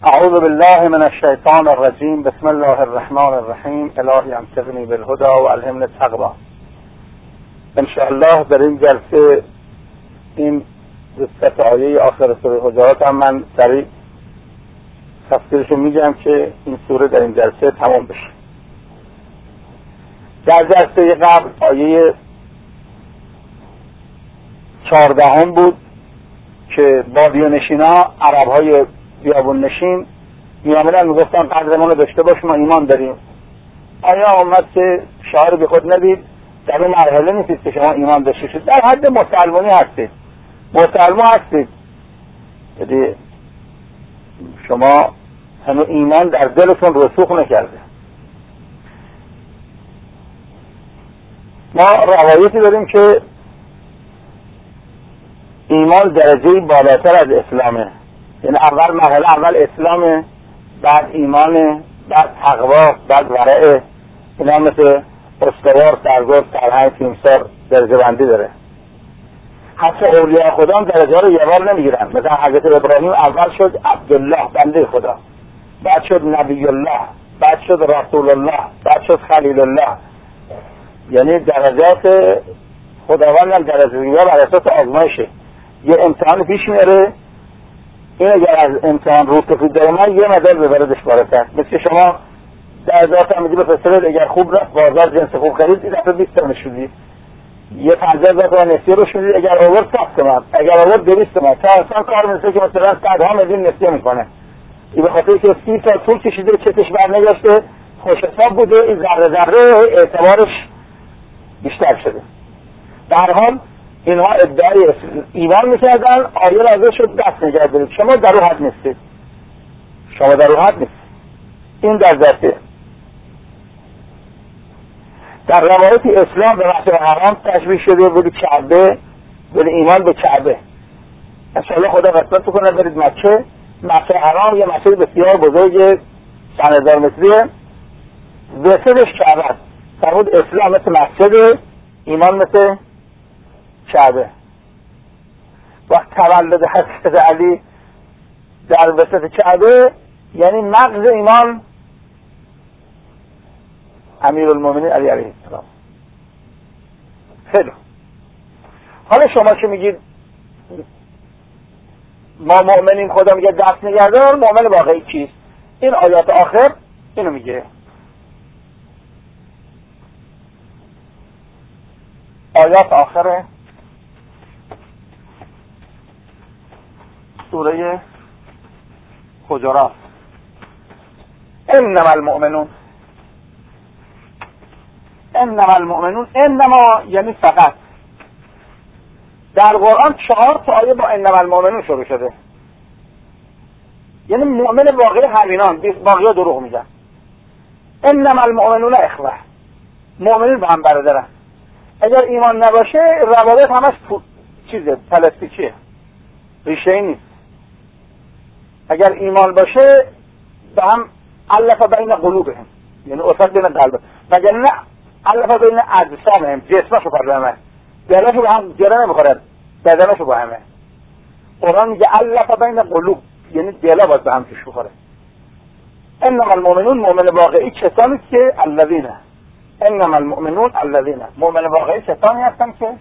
اعوذ بالله من الشیطان الرجیم. بسم الله الرحمن الرحیم. الهی امسقنی بالهدى و الهمنی التقوی. انشاءالله در این جلسه این دو آیه آخر سوره حجرات هم من سریع تفسیرشو میگم که این سوره در این جلسه تمام بشه. در جلسه قبل آیه 14 بود که بادیانشینا، عربهای بیابون نشین میامدن میگفتن قدرمون رو داشته باش، ما ایمان داریم. آیا آمد که شعار بی خود ندید؟ در این مرحله نیستید که شما ایمان داشته شید، در حد مسلمانی هستید، مسلمان هستید، یعنی شما هنوز ایمان در دلتون رسوخ نکرده. ما روایتی داریم که ایمان درجه بالاتر از اسلامه، یعنی اول مرحله اول اسلامه، بعد ایمانه، بعد تقوا، بعد ورعه. اینا مثل استوار، سرگرد، سرهنگ، تیمسار درجه بندی داره. حتی اولیاء خدا هم درجه ها رو یه بار نمیگیرن. مثلا حضرت ابراهیم اول شد عبدالله، بنده خدا، بعد شد نبی الله، بعد شد رسول الله، بعد شد خلیل الله. یعنی درجات خداوند هم درجه بر اساس آزمایشه. یه امتحان پیش میاره، این اگر از امتحان رو سفید داره من یه مدار ببردش بالاتر. مثل شما درجات هم میدی بفرستید، اگر خوب رفت بازار جنس خوب خرید این دفعه 20 تومن شدی، یه 50,000 تومن نسیه روش میدید، اگر آورد 100 تومن، اگر آورد 200 تومن. تا اصلا کار مثل که مثلا 100 میلیون نسیه میکنه. این به خاطر که 30 سال طول کشیده، چتش برنگشته، خوش حساب بوده، این ذره ذره اعتبارش بیشتر شده. در حال اینها ادعای ایمان میکردن، آیه نازل شد دست نگه دارید، شما در او حد نیستید، شما در او حد نیستید. این در ذاته. در روایت اسلام به مسجد حرام تشبیه شده بود کعبه، بود ایمان به کعبه. انشاءالله خدا قسمت بکنه برید مکه. مسجد حرام یه مسجد بسیار بزرگ 100,000 متریه، وسطش کعبه است. فرمود اسلام مثل مسجد، ایمان مثل کعبه. وقت تولد حضرت علی در وسط کعبه یعنی مغز ایمان امیرالمومنین علی علیه السلام. خیلی. حالا شما که میگید ما مؤمنین، خدا میگه دست نگهدار، مؤمن واقعی کیست؟ این آیات آخر اینو میگه. آیات آخر سوره حجرات. انما المؤمنون، انما المؤمنون، انما یعنی فقط. در قرآن 4 تا آیه با انما المؤمنون شروع شده، یعنی مؤمن واقعی همینان، باقی‌ها دروغ میگن. انما المؤمنون اخوه، مؤمنین با هم برادرن. اگر ایمان نباشه روابط همش چیزه، پلاستیکیه، ریشه‌ای نیست. اگر ایمان باشه به هم الف بین قلوبهم، یعنی اصل بین قلب، مگر نه الف بین اجسامهم، جسمشو پر همه، دلشو به هم جره نمیخوره، بدنشو با همه. قرآن میگه الف بین قلوب، یعنی دلا باید به هم توش بخوره. انما المؤمنون، مؤمن واقعی کسانی که الذین، انما المؤمنون الذین، مؤمن واقعی کسانی هستن که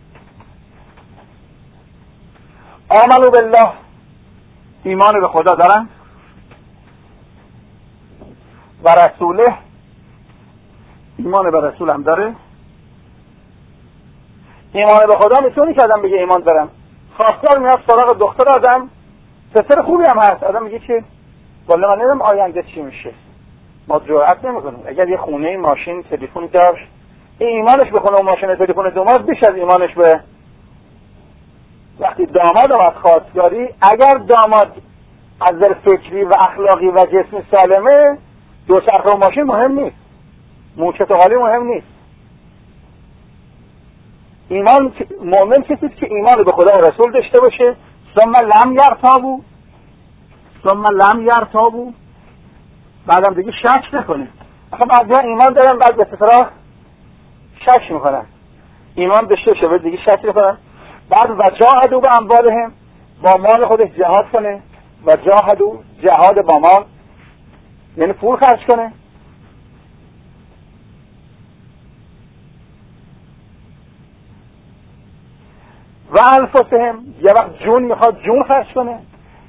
آمنوا بالله، ایمان به خدا دارن، و رسوله، ایمان به رسول هم داره. ایمان به خدا میتونی که آدم بگه ایمان دارم، خواستار میاد سراغ دختر آدم، پسر خوبی هم هست، آدم میگه که والا من نمیدونم آینده چی میشه، ما جرئت نمیکنیم. اگر یه خونه، ماشین، تلفن داشت، ایمانش به خونه و ماشین تلفن دوماز بیش از ایمانش به وقتی داماد آمد خواستگاری. اگر داماد از نظر فکری و اخلاقی و جسمی سالمه، دوچرخه و ماشین مهم نیست، موچت و حالی مهم نیست. ایمان مؤمن کسی که ایمان به خدا و رسول داشته باشه. ثم لم یرتابو، بعدم دیگه شک نکنه. آخه بعضیا ایمان دارن بعد به سفرها شک میکنن. ایمان داشته باشه بعد دیگه شک نکنن. بعد و جاهدوا باموالهم، با مال خودش جهاد کنه، و جاهدوا، جهاد با مال یعنی پول خرج کنه، و انفسهم یه وقت جون میخواد جون خرج کنه،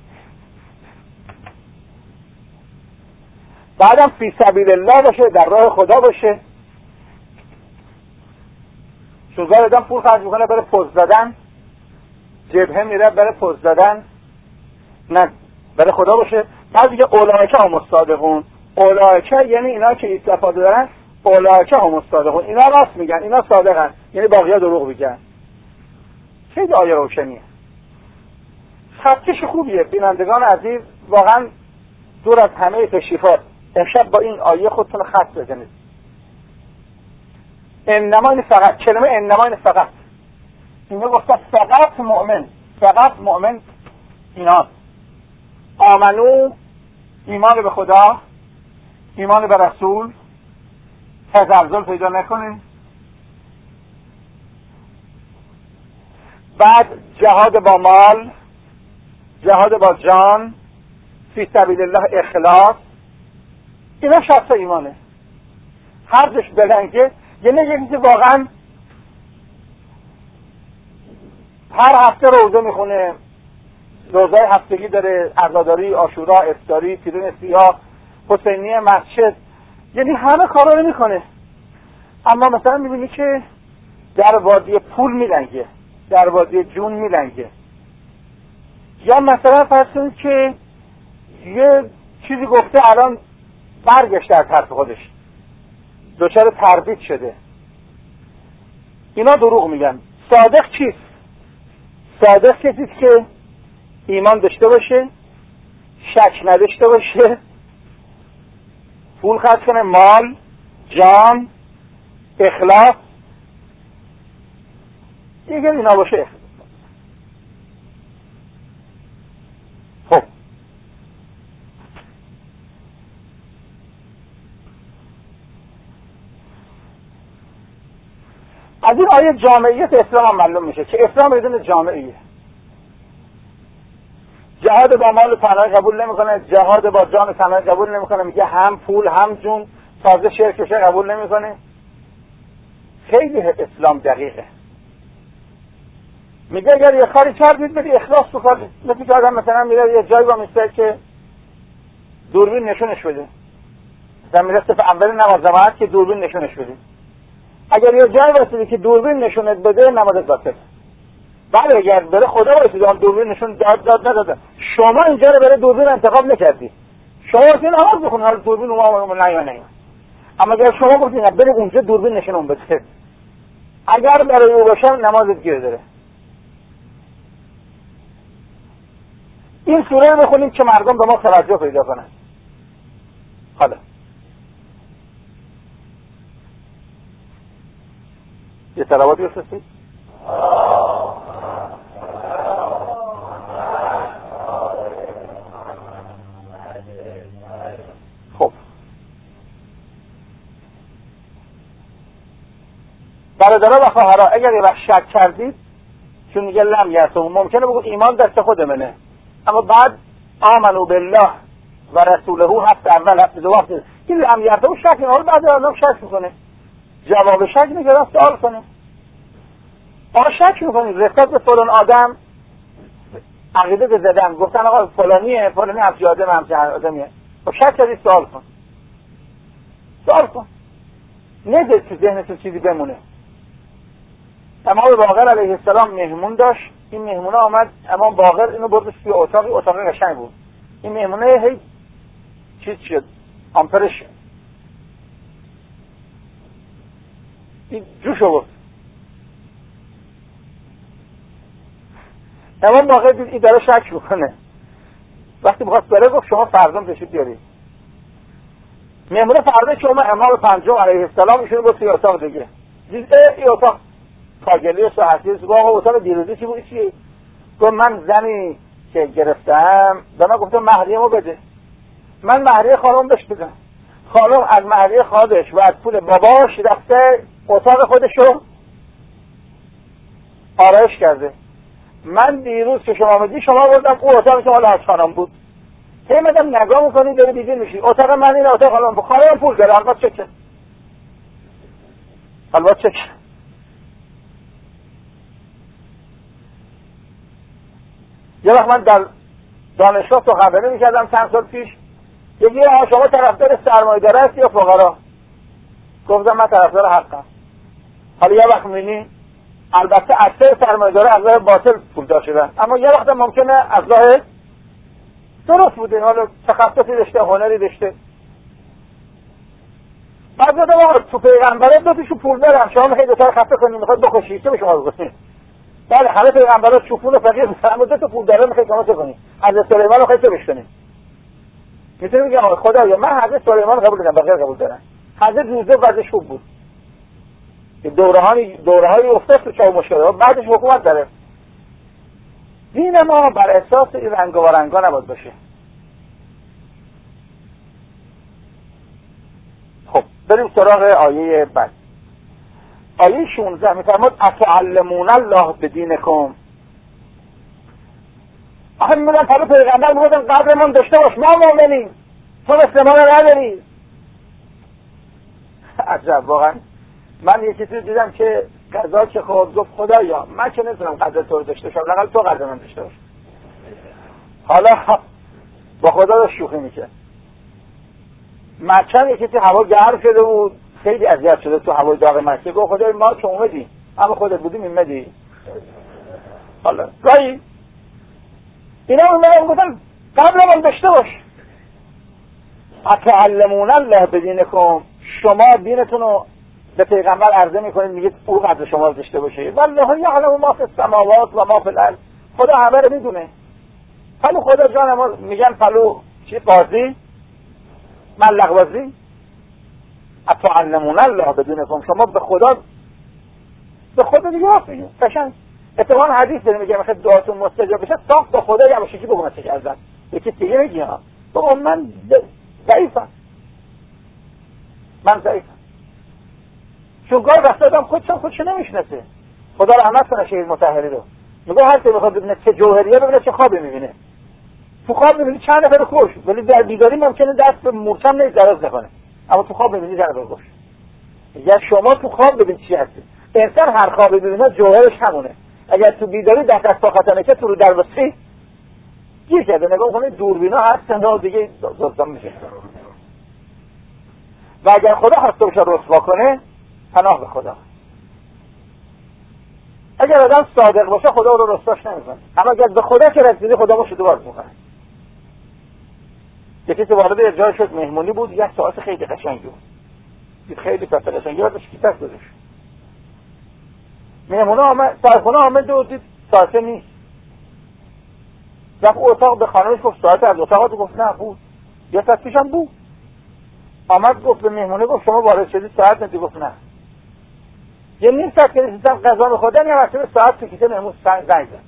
بعدم فی سبیل الله باشه، در راه خدا باشه. شوزار آدم پول خرج میکنه بره پوز زدن، جبهه میره بره پوز زدن، نه بره خدا باشه. بعد دیگه اولئک هم الصادقون، اولئک یعنی اینا که استفاده دارن، اولئک هم الصادقون، اینا راست میگن، اینا صادقن، یعنی باقی‌ها دروغ میگن. خیلی آیه روشنیه، خطکش خوبیه. بینندگان عزیز واقعا دور از همه تشریفات امشب با این آیه خودتون خط بزنید. انما این فقط، کلمه انما این فقط، اینو گفته فقط مؤمن، فقط مؤمن اینا آمنو، ایمان به خدا، ایمان به رسول، تزلزل پیدا نکنه. بعد جهاد با مال، جهاد با جان، فی سبیل الله اخلاص، اینا شرط ایمانه. هر جش بلنگه یعنی یه چیزی واقعا هر هفته روزه میخونه، روزه هفتگی داره، عزاداری، عاشورا، افطاری، پیرین سیاه، حسینیه، مسجد، یعنی همه کارا رو میکنه، اما مثلا میبینی که در وادی پول میلنگه، در وادی جون میلنگه. یا مثلا فرض کنید که یه چیزی گفته الان برگشته از حرف خودش، دچار تردید شده، اینا دروغ میگن. صادق چیست؟ صادق کسیست که ایمان داشته باشه، شک نداشته باشه، پول خرج کنه، مال، جان، اخلاص، دیگه اینا باشه. خب از این آیه جامعیت اسلام هم معلوم میشه که اسلام بدون جامعیه. جهاد با مال تنهایی قبول نمیکنه، جهاد با جان تنهایی قبول نمیکنه، میگه هم پول هم جون، تازه شرک بشه قبول نمیکنه. خیلی اسلام دقیقه. میگه اگر یه کاری کردید بدی اخلاص بکنید. مثل که آدم مثلا میره یه جایی با میسته که دوربین نشونش بده، مثلا میره صف اول نماز جماعت که دوربین نشونش بده، اگر یه جایی واسه که دوربین نشونت بده نمازت باطله. بله اگر بره خدا واسه دوربین نشون داد نداده، شما اینجا رو بره دوربین انتخاب نکردی، شما واسه نماز بخون، حالا دوربین اومد نه یا نه. اما اگر شما گفتین بره اونجا دوربین نشون بده، اگر برای او باشه نمازت گیر داره. این سوره رو بخونیم که مردم به ما توجه پیدا کنن. حالا یه صلواتی بفرستید. خب برادرها و خواهرها اگر یه وقت شک کردید، چون میگه لم یرتم، ممکنه بگو ایمان دست خود منه، اما بعد آمنو بالله و رسوله هفت اول هفت دو هفت این لم یرتم شک میکنه، بعد آدم شک میکنه، جواب شک میگه سوال کنه. آقا شک میکنید رسالت به فلان آدم عقیده زدن، گفتن آقا فلانیه، فلانی همچه آدم همچه آدمیه، خب شک کردید سوال کن، سوال کن، نذار تو ذهنتون چیزی بمونه. امام باقر علیه السلام مهمون داشت، این مهمونه آمد، امام باقر اینو بردش توی اتاق قشنگ بود، این مهمونه هی چیز شد، آمپرش این جوش آورد. امام باقر دید این داره شک میکنه، وقتی بخواست بره گفت شما فرزان تشریف بیارید. مهمونه فردا شما امام پنجم علیه السلام ایشون بود توی اتاق دیگه، دید این اتاق کاگلی ساعتی است، آقا اتاق دیروزی چی بود؟ چی؟ گفت من زنی که گرفتم به من گفتم مهریه‌مو بده، من مهریه خانم بهش بدم، خانم از مهریه خودش و از پول باباش رفته اتاق خودشو آرایش کرده، من دیروز که شما آمدی شما بردم اون اتاق که مال حاج خانم بود، میمدم نگاه میکنی داری بیدین میشی. اتاق من این اتاق خانم بود، خانم پول داره، البته چکه البته چکه. یه وقت من در دانشگاه سخنرانی میکردم چند سال پیش، یکی شما طرفدار سرمایه‌دار هست یا فقرا؟ گفتم من طرفدار حقم. حالا یه وقت میبینی البته اکثر سرمایه‌دارا از راه باطل پولدار شدن، اما یه وقت ممکنه از راه درست بوده، حالا تخصصی داشته، هنری داشته. بعد گفتم آقا تو پیغمبره دو تاشو پول دارن، شما میخواید دوتا رو خفه کنید، میخواید بکشید، چه به شما بگوشید؟ بله همه پیغمبرا چوپون و فقیر بودن، اما دو تا پول داره میخواید شما چه کنید؟ حضرت سلیمان رو میخواید چه بشکنید؟ میتونی بگم آقا خدایا من حضرت سلیمان قبول دارم، بقیه قبول دارن. حضرت یوسف وضعش خوب بود، دوره‌های افتاد تو چاه مشکلات، بعدش حکومت داره. دین ما بر اساس این رنگ و رنگا نباید باشه. خب بریم سراغ آیه بعد. آیه 16 میفرماد اتعلمون الله بدینکم. آخه میگن پلو پیغمبر میگن قدرمون داشته باش، ما مؤمنیم، تو مثل ما نداری. عجب واقعا. من یه چیزی دیدم که قضا که خود گفت خدایا من که نمیتونم قدر تو رو داشته باشم، لااقل تو قدر من داشته باش. حالا با خدا رو شوخی میکرد. مچن یه کسی هوا گرم شده بود، خیلی اذیت شده تو هوای داغ مکه، گفت خدای ما که اومدیم اما خودت بودیم ایمدی. حالا گاهی اینا اومدن گفتن قبل من داشته باش. اتعلمون الله بدینکم، شما دینتون رو به پیغمبر عرضه میکنید، میگید او قدر شما رو داشته باشه. والله یعلم ما فی السماوات و ما فی الارض، خدا همه رو میدونه. پلو خدا جان ما میگن پلو چی بازی ملق بازی. اتعلمون الله بدینکم، شما به خدا دیگه واسه قشنگ اتفاقا حدیث داره میگه میخواد دعاتون مستجاب بشه صاف با خدا یا بشه، کی بگم چه کردن یکی دیگه میگه ها بابا من ضعیفم، من ضعیفم. چون گاه وقت آدم خودشو نمیشناسه. خدا رحمت کنه شهید مطهری رو، میگه هر کی میخواد ببینه چه جوهریه ببینه چه خوابی میبینه. تو خواب میبینی چند نفر کش، ولی در بیداری ممکنه دست به مورچم نیز دراز نکنه، اما تو خواب میبینی چند نفر کش. یا شما تو خواب ببین چی هستی. انسان هر خوابی ببینه جوهرش همونه. اگر تو بیداری دست پا خطا نکنه تو رو در وسطی گیر کرده، نگاه کنید دوربینا هستن و دیگه داستان میشه. و اگر خدا خواسته باشه رسوا کنه پناه به خدا. اگر آدم صادق باشه خدا رو رسواش نمیکنه، اما اگر به خدا که رسیدی خدا رو دوباره میکنه. یکی که وارد یه جای شد مهمونی بود، یک ساعت خیلی قشنگی بود، خیلی قشنگی بود، کیفش گذاشت. مهمونه آمد سرخونه آمد و دید ساعت نیست. رفت اتاق به خانمش گفت ساعت از اتاقات، گفت نه بود، یه ساعت پیشم بود. آمد گفت به مهمونه گفت شما وارد شدید ساعت ندید، گفت نه. یه نیم ساعت که رسیدم غذا می‌خوردن یه وقتی ساعت تو کیسه مهمون زنگ زد.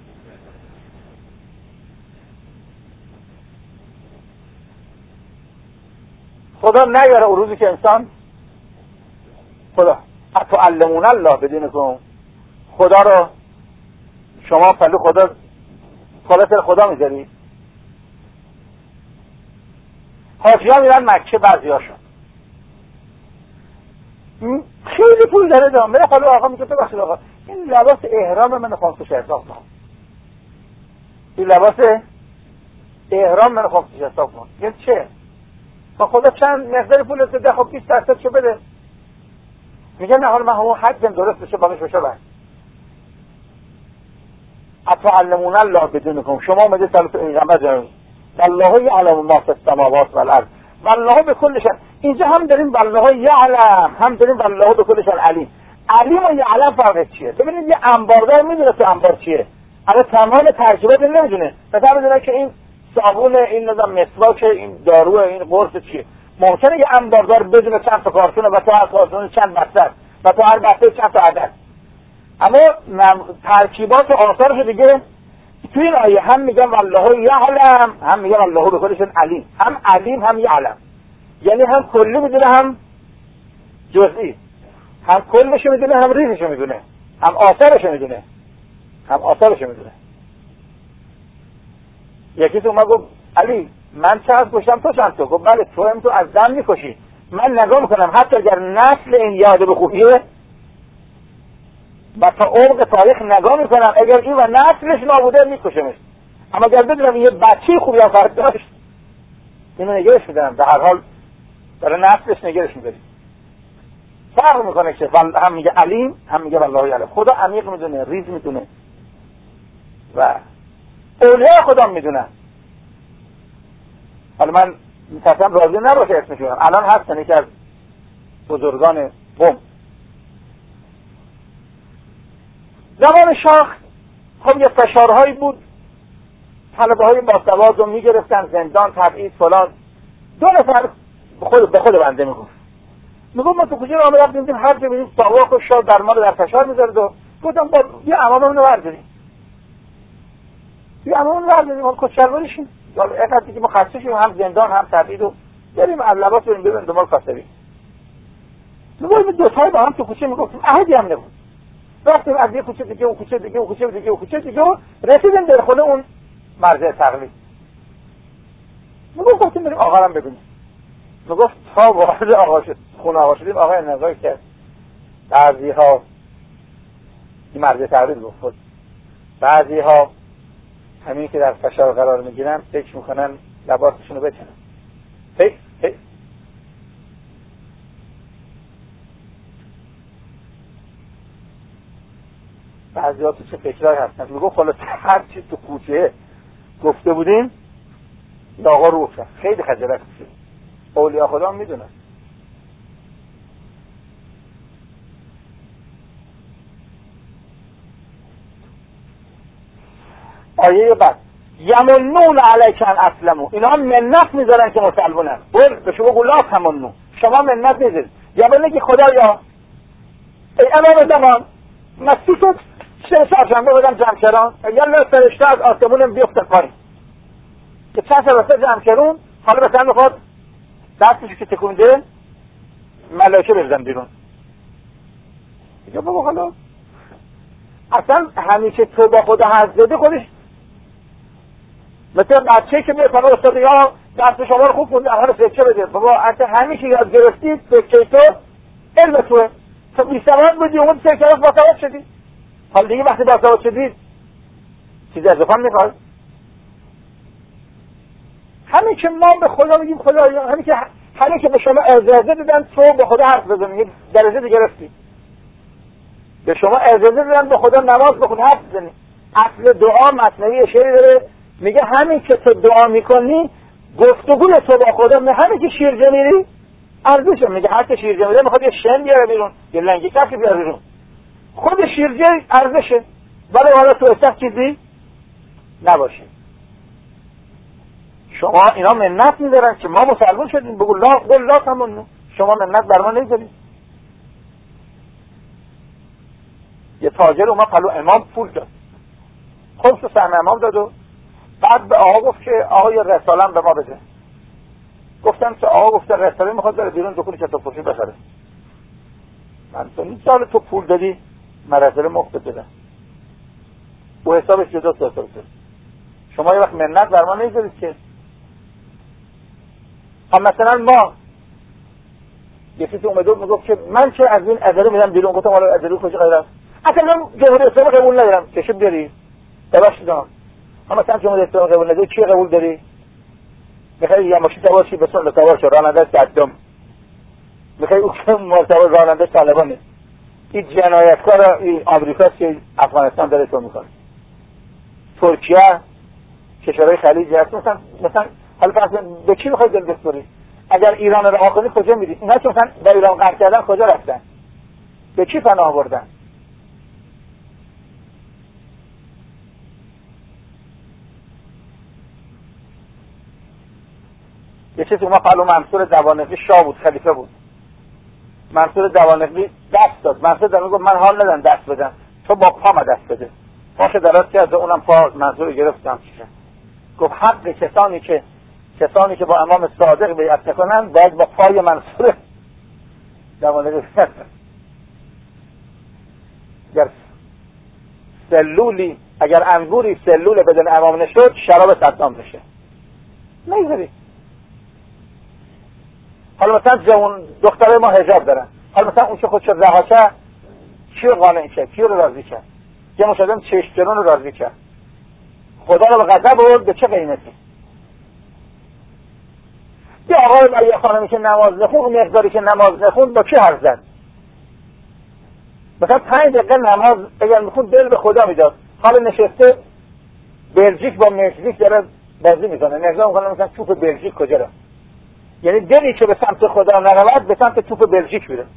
خدا نیاره اون روزی که انسان خدا اتعلمون الله بدینکم، خدا رو شما پلو خدا خلاص خدا میذاری. حاجی‌ها میرن مکه، بعضی‌هاشون خیلی پول داره دارم میره پلو آقا میگه ببخشید آقا این لباس احرام من 500 حساب کن، این لباس احرام من 500 حساب کن. یه چه؟ با خدا چند مقدار پول ده، خب 20% چه بده. میگه نه حالا من همون حجم درست بشه باقیش بشه بعد. اتعلمون الله بدینکم، شما اومده سلام پیغمبر جان والله یعلم ما فی السماوات و الارض والله بكل شیء. اینجا هم داریم والله یعلم، هم داریم والله بكل شیء علیم. علیم و یعلم فرق چیه؟ ببینید یه انباردار میدونه تو انبار چیه، اما تمام ترجمات نمیدونه. مثلا بدونه که این صابون، این نظام مسواک، این دارو، این قرص چیه. ممکنه یه انباردار بدونه چند تا کارتونه و تو هر کارتون چند بسته و تو هر بسته چند تا عدد، اما ترکیبات و آثارش دیگه توی این آیه هم میگن والله یعلم، هم میگن الله به خودشون علیم، هم علیم هم یعلم، یعنی هم کلی میدونه هم جزئی، هم کلش میدونه هم ریزش میدونه هم آثارش میدونه. هم آثارش میدونه. یکی تو اومد گفت علی من چقدر کشتم تو چند تا؟ گفت بله تو هم تو از دم میکشی، من نگاه میکنم حتی اگر نسل این یاده به خوبیه و تا عمق تاریخ نگاه میکنم اگر این و نسلش نابوده میکشمش، اما اگر بدونم این یه بچه خوبی هم فرد داشت اینو نگرش میدارم، به هر حال برای نسلش نگرش میداریم. فرق میکنه که هم میگه علیم هم میگه والله یعلم. خدا عمیق میدونه، ریز میدونه و اولیاء خدا میدونن. حالا من میترسم راضی نباشه اسمشون، الان هستن یکی از بزرگان قوم. زمان شاه خب یه فشارهایی بود، طلبه های باسواد رو میگرفتن زندان، تبعید فلان. دو نفر به خود بنده میگفت ما تو کوچه آمده رفتیم هر جا ببینیم ساواک و شاه در ما رو در فشار میذاره و گفتم با یه عماممون رو برداریم، یه عماممون رو برداریم ما کچلوارشیم اینقدر دیگه ما خسته شدیم، هم زندان هم تبعید و بریم از لباس بریم ببینیم دنبال کاسبی. میگم دو تای با هم تو کوچه میگفتیم عهدی هم نبود. رفتیم از یه کوچه دیگه و کوچه دیگه و کوچه دیگه و کوچه دیگه و رسیدیم در خونه اون مرزه تقلید. گفتیم بریم آقا رو ببینیم. میگفت تا وارد آقا شد خونه آقا شدیم آقای نگاه کرد بعضی ها این مرزه تقلید گفت بعضی ها همین که در فشار قرار میگیرن فکر میکنن لباسشون رو بکنن. بعضی ها تو چه فکرهایی هستن. میگو خلاص هر چی تو کوچه گفته بودیم آقا رو افتاد. خیلی خجالت کشید. اولیاء خدا میدونن. آیه بعد یمنون علیک ان اسلموا، اینا منت میذارن که مسلمانن. قل به شما بگو لا تمنوا، شما منت نذارید. یا بگید که خدایا ای امام زمان مسیح چه چهارشنبه بدم جمشران یا فرشته از آسمون بیفته پایین که چند فرشته جمشرون حالا مثلا میخواد دستشو که تکونده ملائکه بردن بیرون. دیگه بابا حالا اصلا همیشه تو با خدا حد زده خودش مثل بچه که میره کنه استاد یا درس شما رو خوب کنید اول فکر بده. بابا اصلا همیشه یاد گرفتید فکر تو علم توه. تو بی‌سواد بودی اون فکر کردی باسواد شدی. حالا دیگه وقتی باسواد شدید چیزی از افهم میخواد؟ همین که ما به خدا میگیم خدا، همین که به شما اجازه دادن تو به خدا حرف بزنی، یک درجه دیگه رفتی. به شما اجازه دادن به خدا نماز بخونی، حرف بزنی. اصل دعا مثنوی اشعری داره میگه همین که تو دعا میکنی گفتگوی تو با خدا، همین که شیرجه میری ارزشه. میگه هر که شیرجه میره میخواد یه شن بیاره بیرون، یه لنگی کفی بیاره بیرون، خود شیرجه ارزشه. ولی حالا تو اصلا چیزی نباشه. شما اینا منت میذارن که ما مسلمان شدیم. بگو لا تمنوا، شما منت بر ما نمیذارید. یه تاجر اومد پلو امام پول داد، خمس سهم امام داد و بعد به آقا گفت که آقا یه رسالم به ما بده. گفتم که آقا گفته رساله میخواد بره بیرون دکون کتاب فروشی بخره. من تو نیست سال تو پول دادی من رساله مفت بدم و حسابش جدا ساخته. شما یه وقت منت بر ما نمیذارید که. اما مثلا ما یکی تو اومده میگفت که من چه از این اداره میدم بیرون. گفتم حالا اداره کجا غیر است؟ اصلا جمهوری اسلامی قبول ندارم. کشید بیاری ببخشید. اما مثلا جمهوری اسلامی قبول نداری چی قبول داری؟ میخوای یه ماشین سوار شی بسون سوار شو راننده صدام، میخوای او که مرتبط راننده طالبانه. این جنایتکار این آمریکاست که افغانستان داره تو میکنه. ترکیه کشورهای خلیجی هست. مثلا حالا فرض به کی میخوای دل بسپاری؟ اگر ایران رو رها کنی کجا میری؟ اینا که مثلا در ایران قرض کردن کجا رفتن؟ به کی پناه بردن؟ یه چیزی اومد پلو منصور دوانقی شاه بود، خلیفه بود. منصور دوانقی دست داد. منصور دوانقی گفت من حال ندارم دست بدم، تو با پا دست بده. پاش دراز کرد اونم پا منصور گرفتم. گفت حق کسانی که با امام صادق بیعت کنن باید با پای منصور دوانقی. سلولی، اگر انگوری سلول بدون امام نشد شراب صدام میشه. نمیذاری. حالا مثلا جوان دختره ما حجاب دارن، حالا مثلا اون که خودش رها کرد کیو قانع کرد؟ کیو رو راضی کرد؟ یه مشاهدم چشم‌گرون رو راضی کرد. خدا رو به غضب برد به چه قیمتی؟ یه آقای و یه خانمی که نماز نخون، مقداری که نماز نخون با کی حرف زد؟ مثلا 5 دقیقه نماز اگر میخون دل به خدا میداد، حالا نشسته بلژیک با مکزیک داره بازی میکنه، نگاه میکنه مثلا توپ بلژیک کجا رفت؟ یعنی دلی که به سمت خدا نرود به سمت توپ بلژیک میره.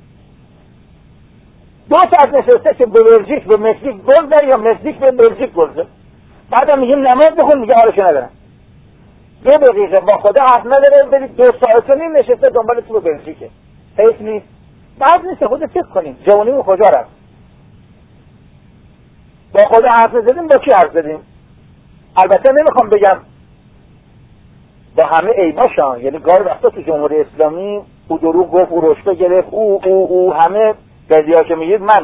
2 ساعت نشسته که به بلژیک به مکزیک گل زد یا مکزیک به بلژیک گل زد. بعدم میگیم نماز بخون، میگه حالش ندارم. 2 دقیقه با خدا حرف نداره، برید 2 ساعت و نیم نشسته دنبال توپ بلژیکه. حیف نیست؟ بعد نیست خود فکر کنیم جوانیمون کجا رفت؟ با خدا حرف زدیم با کی حرف زدیم؟ البته نمیخوام بگم با همه عیباشان، یعنی گاهی وقتا تو جمهوری اسلامی او دروغ گفت، او رشوه گرفت، او همه قضیه‌ها که میگید. من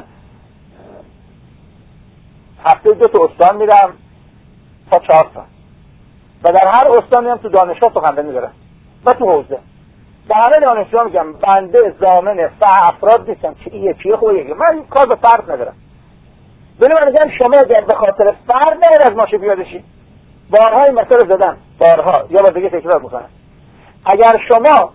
هفته 2 تا استان میرم تا 4 تا و در هر استانی هم تو دانشگاه سخنرانی میبرم و تو حوزه. به همه دانشجوها میگم بنده ضامن افراد نیستم که این یکیه خوبه یکی، من کار به فرد ندارم. ولی من میگم شما اگر به خاطر فرد نگید از ماشین پیاده شید. بارها این مسئله زدم، بارها، یا با دیگه تکرار میکنم. اگر شما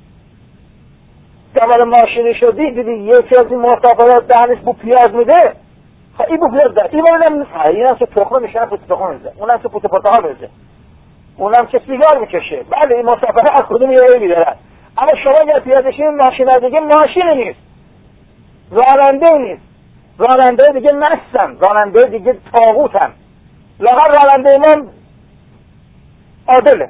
سوار ماشینی شدی دیدی یکی از این مسافرات دهنش بو پیاز میده، این بو پیاز ده، این بودم این هم که تخمه میشه، پوست تخمه میده، اونم که پوست پرتقال میده، اونم که سیگار میکشه. بله این مسافره از کدوم یه عیبی داره، اما شما اگر پیاده شید ماشین دیگه ماشین نیست، راننده نیست، راننده دیگه مستن، راننده دیگه طاغوتن. لاغر راننده من عادله،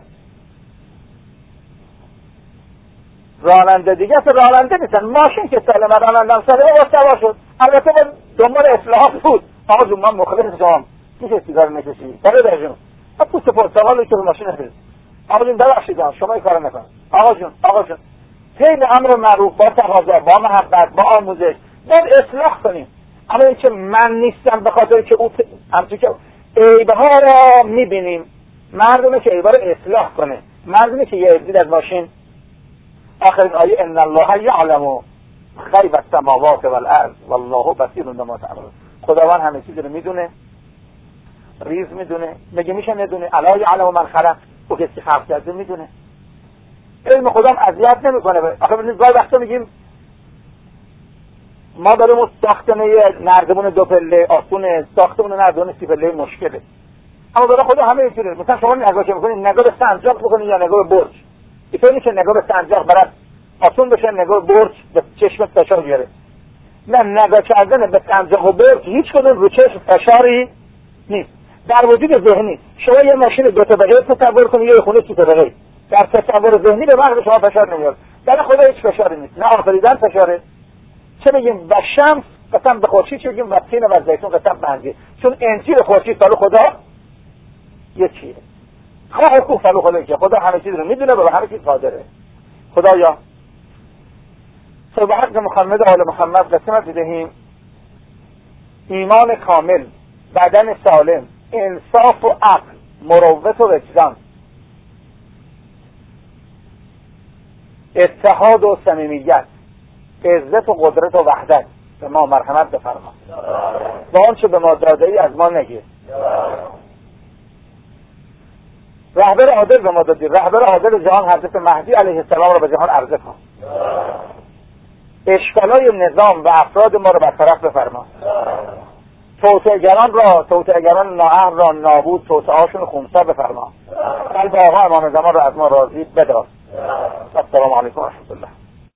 راننده دیگه اصلا راننده نیستن. ماشین که سالمه، رانندم سالمه با سوا شد. البته با دنبال اصلاحات بود. آقا جون من مخلص شما، میشه سیگار نکشی؟ بله در جون پوست پرتقالی که رو ماشین نفرد. آقا جون ببخشید شما این کارو نکن. آقا جون خیلی امر معروف با تقاضا، با محبت، با آموزش باید اصلاح کنیم. اما این که من نیستم به خاطر که او همچون که عیبها را میبینیم، مردمه که عیبها را اصلاح کنه، مردمه که یه عیب از ماشین. آخرین آیه ان الله یعلم غیب السماوات والارض والله بصیر بما تعملون. خداوند همه چیز رو میدونه، ریز میدونه، میشه ندونه. الا یعلم من خلق، او کسی خلق کرده میدونه. علم خودم اذیت نمیکنه. آخه ببینید گاهی وقتا میگیم ما داریم ساختن نردبون 2 پله آسونه، ساختمون نردبون 30 پله مشکله. اما برای خدا همه اینجوریه. مثلا شما نگاه که میکنید نگاه به سنجاق بکنید یا نگاه به برج، اینطوری که نگاه به سنجاق برات آسون بشه، نگاه به برج به چشمت فشار بیاره. نه، نگاه کردن به سنجاق و برج هیچ کدوم رو چشم فشاری نیست. در وجود ذهنی شما یه ماشین 2 طبقه تصور کنید، یه خونه 3 طبقه، در تصور ذهنی به مغز شما فشار نمیاد. در خدا هیچ فشاری نیست، نه آفریدن فشاره. چه بگیم و شمس قسم به خورشید، چه بگیم و تین و زیتون قسم به انجیر، چون انجیر خورشید سال خدا یکیه. خواه کو فلو خدا که خدا همه چیز رو میدونه و به همه چیز قادره. خدایا به حق محمد و آل محمد قسمت بدهیم ایمان کامل، بدن سالم، انصاف و عقل، مروت و وجدان، اتحاد و صمیمیت، عزت و قدرت و وحدت به ما مرحمت بفرما. با آنچه به ما داده ای از ما نگیر. رهبر عادل به ما دادی، رهبر عادل جهان حضرت مهدی علیه السلام را به جهان عرضه کن. اشکالای نظام و افراد ما را برطرف بفرما. توطئه‌گران نااهل را نابود، توطئه‌هاشون خونسا بفرما. قلب آقا امام زمان را از ما راضی بدار. السلام علیکم و رحمت الله.